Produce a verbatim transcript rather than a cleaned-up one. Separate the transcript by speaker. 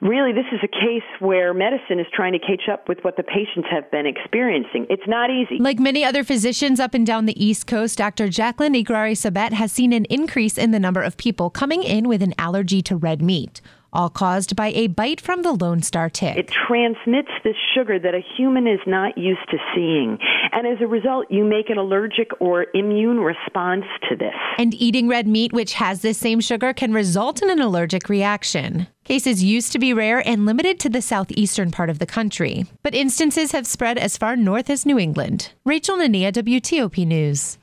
Speaker 1: Really, this is a case where medicine is trying to catch up with what the patients have been experiencing. It's not easy.
Speaker 2: Like many other physicians up and down the East Coast, Doctor Jacqueline Igrari-Sabet has seen an increase in the number of people coming in with an allergy to red meat, all caused by a bite from the Lone Star tick.
Speaker 1: It transmits this sugar that a human is not used to seeing. And as a result, you make an allergic or immune response to this.
Speaker 2: And eating red meat, which has this same sugar, can result in an allergic reaction. Cases used to be rare and limited to the southeastern part of the country, but instances have spread as far north as New England. Rachel Nania, W T O P News.